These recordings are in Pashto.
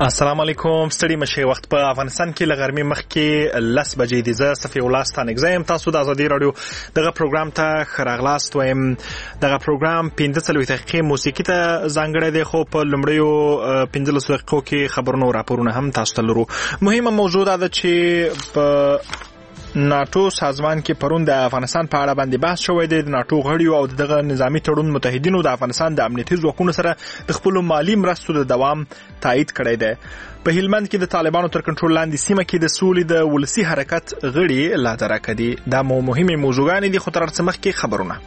السلام علیکم. ستړي مشه وخت په افغانستان کې لغرمې مخکې 10 بجې دي. زه صفی الله ستانګ زم. تاسو د ازادي رادیو دغه پروګرام ته خراغلاست وایم. دغه پروګرام 15 دقیقې موسیقي ته ځانګړی دی، خو په لومړیو 15 دقیقو کې خبرونه او راپورونه هم تاسو ته لرو. مهمه موضوع ده چې په ناتو سازمان کې پرون د افغانستان په اړه باندې بحث شوی دی. د ناتو غړیو او دغه نظامی تړون متحدینو د افغانستان د امنیتي ځواکونو سره د خپل مالی مرستو د دوام تایید کړی دی. په هلمند کې د طالبانو تر کنټرول لاندې سیمه کې د سولې د ولسی حرکت غړي لا درکه دي. دا مهمه موضوعګانې دي، خو تر څه مخکې خبرونه.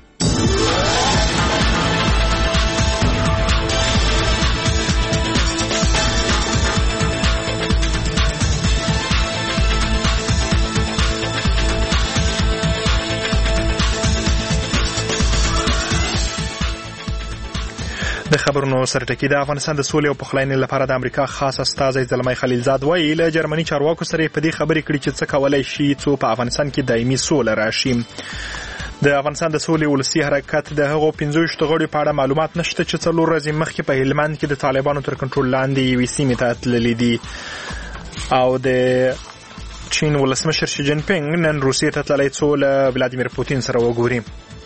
د خبرونو سرټکی د افغانستان د سولې او پخلاینې لپاره د امریکا خاص استازی زلمی خلیلزاد وایي له جرمني چارواکو سره په دې خبرې کړي چې څه کولای شي څو په افغانستان کې دایمي سوله راشي. د افغانستان د سولې ولسی حرکت د هغو 15 غړو په اړه معلومات نشته چې څلور ورځې مخکې په هلمند کې د طالبانو تر کنټرول لاندې یوې سیمې ته تللي دي. او د چین ولسمشر شي جین پینګ نن روسیې ته تللی څو له ولادیمیر پوتین سره وګوري.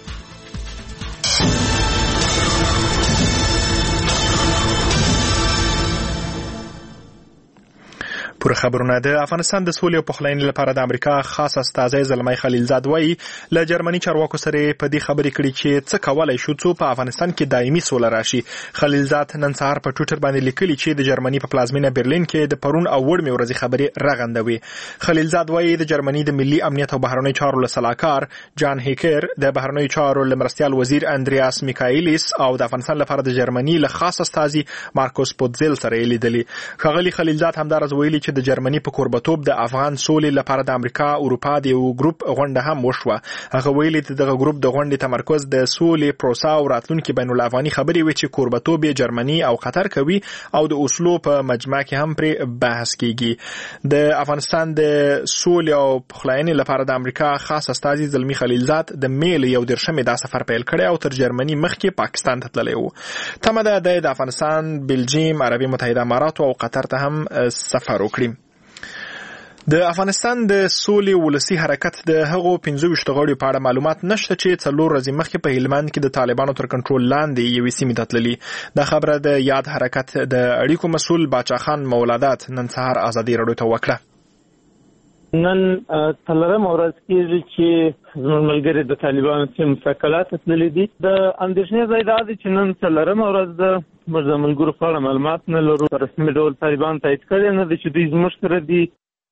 پر خبرونه. د افغانستان د سولې او پخلاینې لپاره د امریکا خاص استازی زلمی خلیلزاد وایي له جرمني چارواکو سره په دې خبرې کړي چې څه کولای شو څو په افغانستان کې دایمي سوله راشي. خلیلزاد نن سهار په ټویټر باندې لیکلي چې د جرمني په پلازمینه برلین کې د پرون او وړمې ورځې خبرې رغندوي. خلیلزاد وایي د جرمني د ملي امنیت او بهرنی چارو له سلاکار جان هیکر، د بهرنی چارو له مرستیال وزیر اندریاس میکایلیس او د افغانستان لپاره د جرمني له خاص استازي مارکوس پوتزل سره لیدلي. ښاغلي خلیلزاد همدارس ویلي چې د جرمني په کوربتوب د افغان سولې لپاره د امریکا اروپا د یو ګروپ غونډه هم وشوه. هغه ویلي چې دغه ګروپ د غونډې تمرکز د سولې پروسه او راتلونکي بین الافغاني خبرې وي چې کوربتوب یې جرمني او قطر کوي او د اوسلو په مجمع کې هم پر بحث کیږي. د افغانستان د سولې او پخلاینې لپاره د امریکا خاص استازي زلمی خلیلزاد د میل یو درشمه د سفر پیل کړی او تر جرمني مخکې پاکستان ته تللی و. تمه ده د افغانستان، بلجیم، عربي متحده امارات او قطر ته هم سفر وکړي. د افغانستان د سولې ولسی حرکت د هغو 15 غړو په اړه معلومات نشته چې څلور ورځې مخکې په هلمند کې د طالبانو تر کنټرول لاندې یوې سیمې ته تللي. دا خبره د یاد حرکت د اړیکو مسؤل باچا خان مولادات نن سهار ازادي رادیو ته وکړه. نن تلرم ورځ کېږي چې زموږ ملګري د طالبانو چې مشکلات تللي دي. د اندېښنې ځای دا دی چې نن تلرم ورځ د موږ ملګرو په اړه معلومات نه لرو. په رسمي ډول طالبان تایید کړی نه دی چې دوی زموږ سره دي.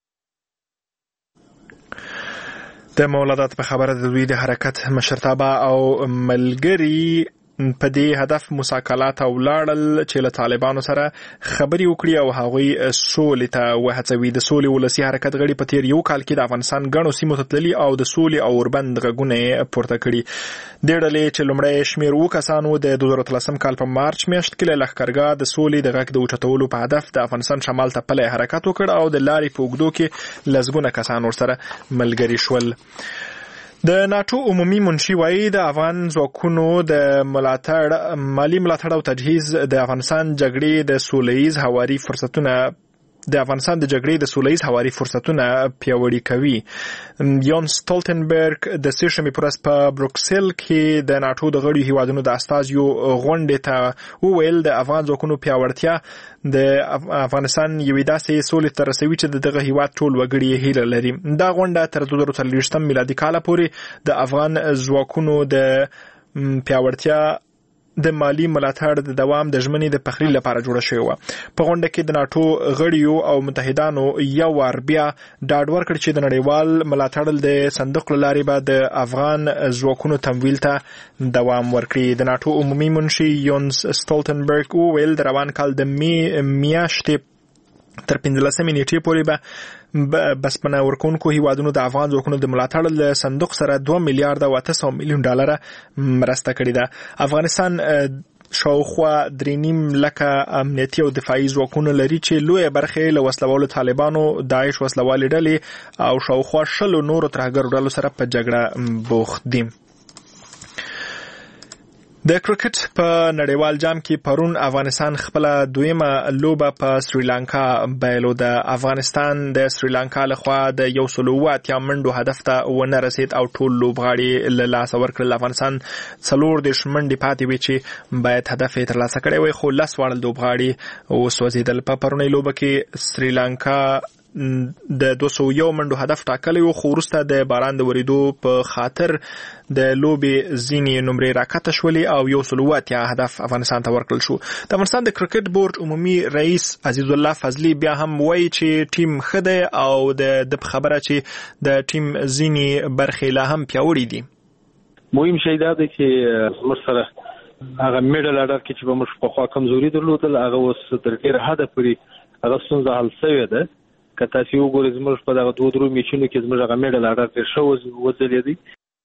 د مولادات په خبره د دوی د حرکت مشرتابه او ملګری په دې هدف مساکلات او لاړل چې له طالبانو سره خبري وکړي او هغوی سولې ته وهڅوي. د سولې ولسی حرکت غړي په تیر یو کال کې د افغانستان غنو سیمو ته تللي او د سولې او اوربند غږونه پورته کړي. د ډلې چې لومړی شمیر وکسانو د 2013 کال په مارچ میاشت کې له لښکرګاه د سولې د غږ د اوچتولو په هدف د افغانستان شمال ته پلی حرکت وکړ او د لارې په اوږدو کې لسګونه کسان ورسره ملګري شول. د ناتو عمومي منشي وایي د افغان ځواکونو د مالی ملاتړ او تجهیز د افغانستان د جګړې د سولهییز هواري فرصتونه پیاوړي کوي. یون سټولټنبرګ د سیشمې پر ورځ په بروکسل کې د ناتو د غړو هیوادونو د استازیو غونډې ته وویل د افغان ځواکونو پیاوړتیا د افغانستان یوې داسې سولې ته رسوي چې دغه هیواد ټول وګړي هیله لري. دا غونډه تر 2023 میلادي کال پورې د افغان ځواکونو د پیاوړتیا د مالی ملاتړ د دوام د ژمنې د پخلی لپاره جوړه شوې وه. په غونډه کې د ناتو غړیو او متحدانو یو وار بیا ډاډ ورکړ چې د نړیوال ملاتړ د صندوق له لارې به د افغان ځواکونو تمویل ته دوام ورکړي. د ناتو عمومي منشي یونس سټولټنبرګ وویل د روان کال د میاشتې تر 15 نیټې پورې به بسپنه ورکونکو هیوادونو د افغان ځواکونو د ملاتړ له صندوق سره 2 میلیارډ او 800 میلیون ډالر مرسته کړې ده. افغانستان شاوخوا 3.5 لکه امنیتي او دفاعي ځواکونه لري چې لویه برخه له وسلوالو طالبانو، داعش وسلوالې ډلې او شاوخوا 10 نورو ترهګرو ډلو سره په جګړه بوخت دي. د کرکټ په نړیوال جام کې پرون افغانستان خپل دویمه لوبه په سریلانکا بایلو. د افغانستان د سریلانکا لخوا د 108 منډو هدف ته ونه رسید او ټول لوبغاړي له لاسه ورکړل. افغانستان 40 منډې پاتې وې چې باید هدف یې ترلاسه کړی وای، خو 10 واړه لوبغاړي وسوځېدل. په پرونی لوبه کې سریلانکا د 201 منډو هدف ټاکلی و، خو وروسته د باران د وریدو په خاطر د لوبې ځینې نمرې راکته شولې او 108 هدف افغانستان ته ورکړل شو. د افغانستان د کرکټ بورډ عمومي رئیس عزیز الله فضلي بیا هم وایي چې ټیم ښه دی او د خبره چې د ټیم ځینې برخې لا هم پیاوړې دي. مهم شی دا دی چې زموږ سره هغه میډل اډر کې چې به موږ په خوا کمزوري درلودل، هغه اوس تر ډېره حده پورې هغه ستونزه حل شوې ده. که تاسو وګورئ زموږ په دغه 2-3 میچونو کې زموږ هغه میډل اډر ډېر ښه وځلېدی.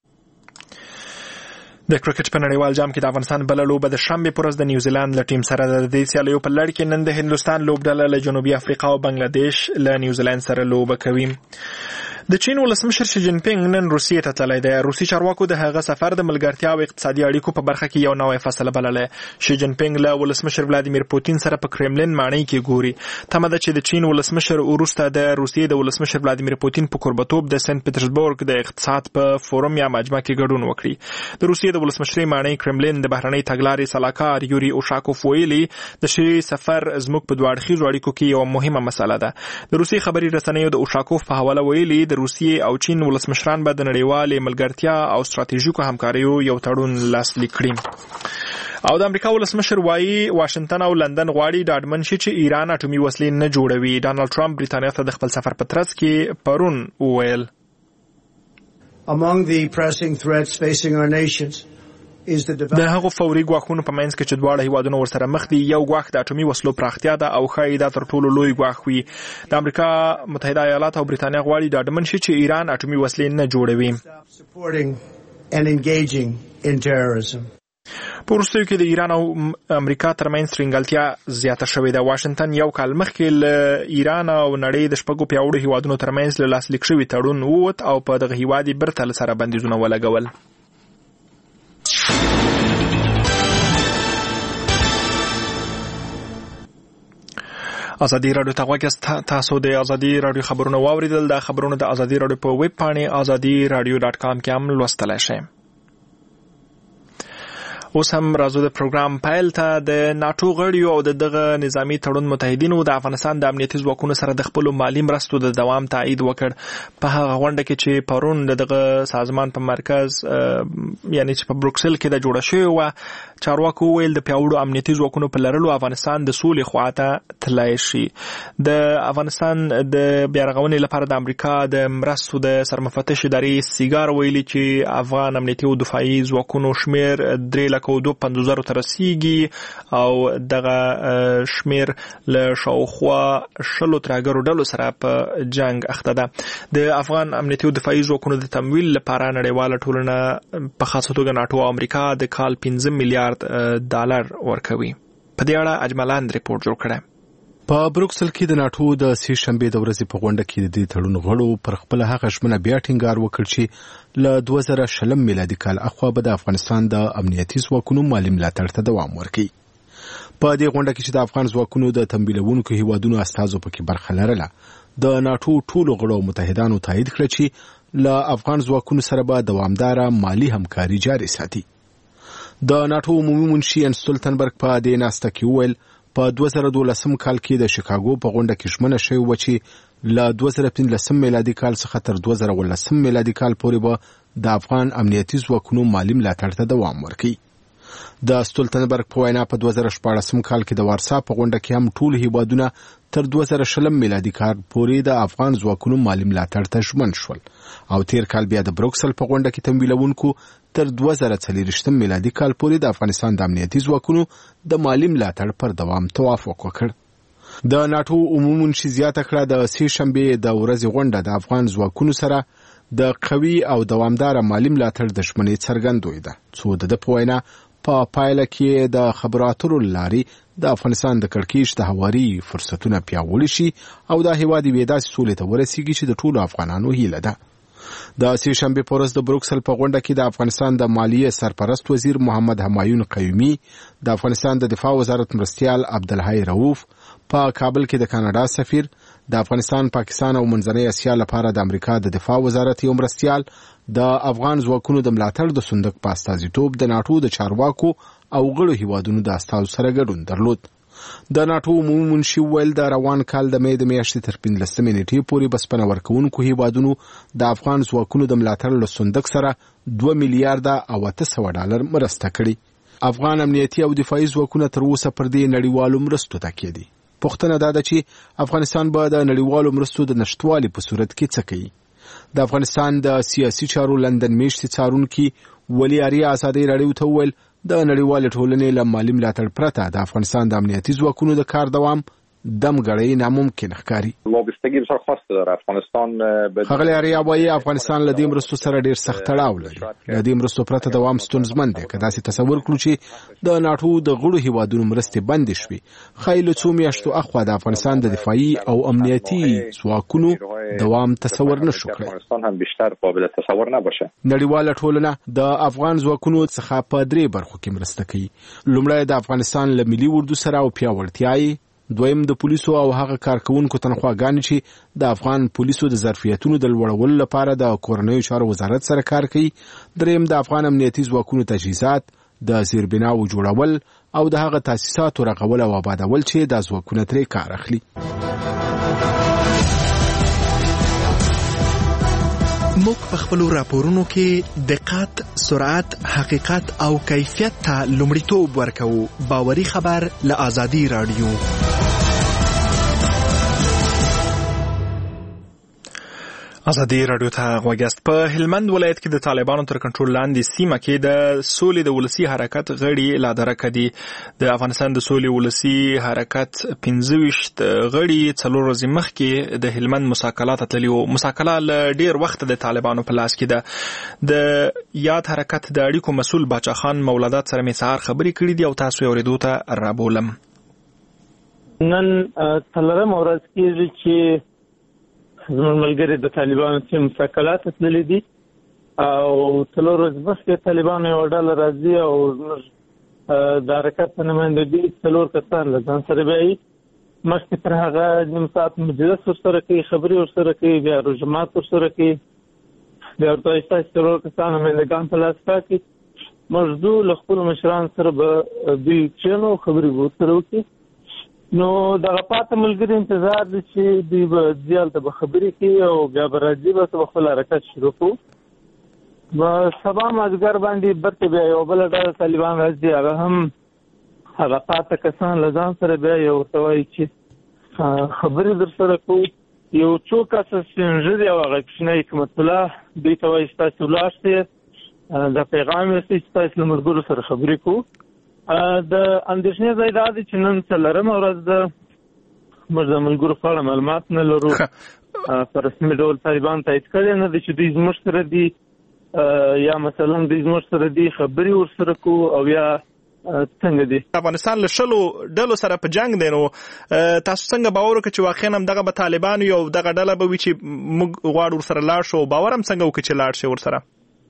د کرکټ په نړیوال جام کې د افغانستان بل لوبه د شنبه پر ورځ د نیوزیلند له ټیم سره د دې سیالیو په لړ کې نن د هندستان لوبډله له جنوبي افریقا او بنگلاديش له نیوزیلند سره لوبه کوي. د چین ولسمشر شي جین پینګ نن روسیې ته تللی دی. روسي چارواکو د هغه سفر د ملګرتیا او اقتصادي اړیکو په برخه کې یو نوې فاصله بلله. شي جین پینګ له ولسمشر ولادیمیر پوتین سره په کرملین ماڼۍ کې ګوري. تمه ده چې د چین ولسمشر وروسته د روسیې د ولسمشر ولادیمیر پوتین په کوربتوب د سنت پیټرزبورګ د اقتصاد په فورم یا مجمع کې ګډون وکړي. د روسیې د ولسمشرۍ ماڼۍ کرملین د بهرنۍ تګلارې سلاکار یوري اوشاکوف ویلي د شي سفر زموږ په دوه اړخیزو اړیکو کې یو مهمه مسله ده. د روسي خبري رسنیو د اوشاکوف په حواله ویلي د روسیې او چین ولسمشران به د نړیوالې ملګرتیا او ستراتیژیکو همکاریو یو تړون لاسلیک کړي. او د امریکا ولسمشر وایي واشنگټن او لندن غواړي ډاډمن شي چې ایران اټومي وسلې نه جوړوي. ډانلډ ټرمپ برېټانیا ته د خپل سفر په ترڅ کې پرون وویل Among the pressing threats facing our nations د هغو فوري ګواښونو په منځ کې چې دواړه هیوادونه ورسره مخ دي، یو ګواښ د اټومي وسلو پراختیا ده او ښایي دا تر ټولو لوی ګواښ وي. د امریکا متحده ایالات او برېټانیا غواړي ډاډمن شي چې ایران اټومي وسلې نه جوړوي. په وروستیو کې د ایران او امریکا ترمنځ ترنګلتیا زیاته شوې ده. واشنگټن یو کال مخکې له ایران او نړۍ د شپږو پیاوړو هیوادونو ترمنځ له لاسلیک شوي تړون ووت او په دغه هیواد یې بیرته سره بندیزونه ولګول. ازادي راډیو ته غوږ یاست. تاسو د ازادي راډیو خبرونه واوریدل. د خبرونو د ازادي راډیو په ویب پاڼې azadiradio.com کې هم لوستلای شئ. اوس هم راځو د پروګرام پایل ته. د ناتو غړیو او دغه نظامی تړون متحدینو د افغانستان د امنیتي ځواکونو سره د خپل مالی مرستو د دوام تایید وکړ. په هغه غونډه کې چې پرون دغه سازمان په مرکز یعنی چې په بروکسل کې د جوړ شوی و، چارواکو ویل د پیاوړو امنیتي ځواکونو په لرلو افغانستان د سولې خواته تللی شي. د افغانستان د بیارغونې لپاره د امریکا د مرستو د سرمفتش ادارې سیګار ویلي چې افغان امنیتي او دفاعي ځواکونو شمیر 3,52,000 ته رسیږي او دغه شمیر له شاوخوا 10 ترهګرو ډلو سره په جنگ اخته ده. د افغان امنیتي او دفاعي ځواکونو د تمویل لپاره نړیواله ټولنه په خاصه توګه ناتو او امریکا د کال 15 میلیارډ ډالر ورکوي. په دې اړه اجملاند ریپورت جوړ کړی. په بروکسل کې د ناتو د سې شنبې د ورځې په غونډه کې د دې تړون غړو پر خپل هغه ژمنه بیا ټینګار وکړ چې له 2020 میلادي کال اخوا به د افغانستان د امنیتي ځواکونو مالي ملاتړ ته دوام ورکړي. په دې غونډه کې چې د افغان ځواکونو د تمویلونکو هیوادونو استازو پکې برخه لرله، د ناتو ټولو غړو متحدانو تایید کړ چې له افغان ځواکونو سره به دوامداره مالي همکاري جاري ساتي. د ناتو عمومي منشي ان سټولټنبرګ په دې ناسته کې وویل په 2012 کال کې د شیکاګو په غونډه کې ژمنه شوې وه چې له 2015 میلادي کال څخه تر 2019 میلادي کال پورې به د افغان امنیتي ځواکونو مالي ملاتړ ته دوام ورکړي. د سټولټنبرګ په وینا په 2014 کال کې د وارسا په غونډه کې هم ټول هیوادونه تر 2020 میلادي کال پورې د افغان ځواکونو مالي ملاتړ ته ژمن شول او تیر کال بیا د بروکسل په غونډه کې تمویلونکو تر 2040 میلادي کال پورې د افغانستان د امنیتي ځواکونو د مالي ملاتړ پر دوام توافق وکړ. د ناتو عمومي منشي زیاته کړه د سې شنبې د ورځې غونډه د افغان ځواکونو سره د قوي او دوامداره مالي ملاتړ د ژمنې څرګندوي ده، څو د په وینا په پایله کې د خبراتو لارې د افغانستان د کړکېچ د هواري فرصتونه پیاوړي شي او د هیواد یې داسې سولې ته ورسیږي چې د ټولو افغانانو هیله ده. د سې شنبه په ورځ د بروکسل په غونډه کې د افغانستان د مالیې سرپرست وزیر محمد همایون قیومي، د افغانستان د دفاع وزارت مرستیال عبدالحی رؤوف، په کابل کې د کاناډا سفیر، د افغانستان، پاکستان او منځنۍ اسیا لپاره د امریکا د دفاع وزارت یو مرستیال، د افغان ځواکونو د ملاتړ د صندوق په استازیتوب د ناټو د چارواکو او غړو هیوادونو د استازو سره ګډون درلود. د ناټو عمومي منشي ویل د روان کال د مې د میاشتې تر 15 نیټې پورې بسپنه ورکوونکو هیوادونو د افغان ځواکونو د ملاتړ له صندوق سره $2 میلیارډ او $800 مرسته کړې. افغان امنیتي او دفاعي ځواکونه تر اوسه پر دې نړیوالو مرستو تکیه دي. پوښتنه دا ده چې افغانستان به د نړیوالو مرستو د نشټوالي په صورت کې څه کوي. د افغانستان د سیاسي چارو لندن میشتې څارونکي ولی آریا ازادي راډیو ته وویل د نړیوالې ټولنې له مالي ملاتړ پرته د افغانستان د امنیتي ځواکونو د کار دوام دمګړی ناممکن ښکاري. وابستگی بسیار خاص داره افغانستان. ښاغلی آریا وایي افغانستان له دې مرستو سره ډیر سخت تړاو لري. له دې مرستو پرته دوام ستونزمن دی. که داسې تصور کړو چې د ناټو د غړو هیوادونو مرستې بندې شوې، ښایي له څو میاشتو اخوا د افغانستان د دفاعي او امنیتي ځواکونو دوام تصور نشو کړی. افغانستان هم بیشتر قابل تصور نباشه. نړیواله ټولنه د افغان ځواکونو څخه په 3 برخو کې مرسته کوي. لومړی د افغانستان له ملي اردو سره او پیاوړتیاي، دویم د پولیسو او هغه کارکونکو تنخواګانې چې د افغان پولیسو د ظرفیتونو د لوړولو لپاره د کورنیو چارو وزارت سره کار کوي، دریم د افغان امنیتي ځواکونو تجهیزات، د زیربناو جوړول او د هغه تاسیساتو رغول او آبادول چې د ځواکونو ترې کار اخلي. موږ په خپلو راپورونو کې دقت، سرعت، حقیقت او کیفیت ته لومړیتوب ورکوو. باوري خبر له آزادي راډیو. آزادي راډیو ته غوږ یاست. په هلمند ولایت کې د طالبانو تر کنټرول لاندې سیمه کې د سولې د ولسي حرکت غړي لادرکه دي. د افغانستان د سولې ولسي حرکت 25 غړي 4 ورځې مخکې د هلمند مساکلات تللي وو. مساکله له ډیر وخت د طالبانو په لاس کې ده. د یاد حرکت د اړیکو مسؤل باچا خان مولادات سره مې سهار خبرې کړې دي او تاسو یې اورېدو ته رابولم. نن تلرم ورځ کېږي چې زموږ ملګري د طالبانو چې مساکلات تللي دي او 4 ورځې مخکې طالبانو یو ډله راځي او زموږ د حرکت په نمایندګي 4 کسان له ځان سره بیایي. مخکې تر هغه نیم ساعت مجلس ورسره کوي، خبرې ورسره کوي، بیا رجمات ورسره کوي، بیا ورته وایي ستاسې 4 کسان نمایندګان په لاس راکړي. موږ له خپلو مشرانو سره به دوی کښېنو، خبرې به ورسره وکړي. نو دغه پاته ملګري انتظار دی چې دوی به ځي هلته به خبرې کوي او بیا به راځي، بس به خپل حرکت شروع کړو. سبا مازدیګر باندې برته بیا یو بله ډله طالبان راځي، هغه هم هغه پاته کسان له ځان سره بیا یو ورته وایي چې خبرې در سره کوو. یو څو کسه سپین ږیري او هغه کوچنی حکمت الله دوی ته وایي ستاسې ولاړ شئ، دا پیغام یې رسوي چې ستاسې له ملګرو سره خبرې کوو. د اندېښنې ځای دا دی چې نن 4مه ورځ ده، موږ د ملګرو په اړه معلومات نه لرو. په رسمي ډول طالبان تایید کړی نه دی چې دوی زموږ سره دي یا مثلا دوی زموږ سره دي، خبرې ورسره کوو او یا څنګه دي. افغانستان له 10 ډلو سره په جنگ دی. نو تاسو څنګه باور وکړئ چې واقعا هم دغه به طالبان یو دغه ډله به وي چې موږ غواړو ورسره لاړ شو؟ باور هم څنګه وکړئ چې لاړ شي ورسره؟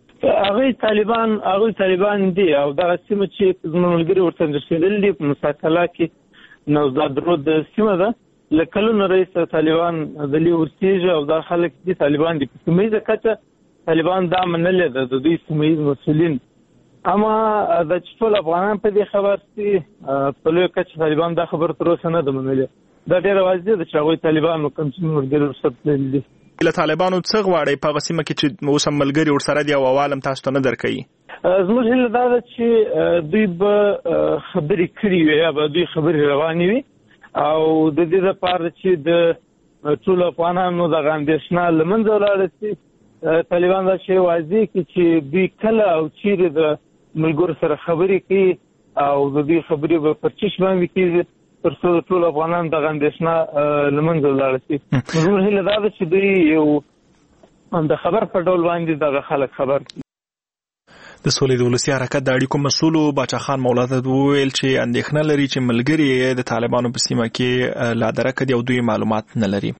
هغوی طالبان دي او دغه سیمه چې زموږ ملګري ورته رسېدلي دي په مساکله کې نوزاد رود سیمه ده. له کلونو راهیسې طالبان دلې ورسېږي او دا خلک دي طالبان دي. په سیمه ییزه کچه طالبان دا منلې ده د دوی سیمه ییز مسؤلین، اما د چې ټول افغانان په دې خبر دي په لویه کچه طالبان دا خبر تر اوسه نه ده منلې. دا ډېره واضح ده چې هغوی طالبان کوم چې ملګري ورسره تللي دي. له طالبانو څه غواړئ په هغه سیمه کې چې اوس هم ملګري ورسره دي او اول هم تاسو ته نه درکوي؟ زموږ هیله دا ده چې دوی به خبرې کړي وي یا به دوی خبرې روانې وي او د دې لپاره چې د ټولو افغانانو دغه اندېښنه له منځه ولاړه شي، طالبان دا شی واضح کړي چې دوی کله او چیرې د ملګرو سره خبرې کوي او د دوی خبرې به پر چشم باندې کېږي تر څو د ټولو افغانانو دغه اندېښنه له منځه ولاړه شي. زموږ هیله دا ده چې دوی یو د خبر په ډول باندې دغه خلک خبر کړي. د سولې د ولسي حرکت د اړیکو مسؤل باچا خان مولادات وویل چې اندېښنه لري چې ملګري د طالبانو په سیمه کې لا درکه دي او دوی معلومات نه لري.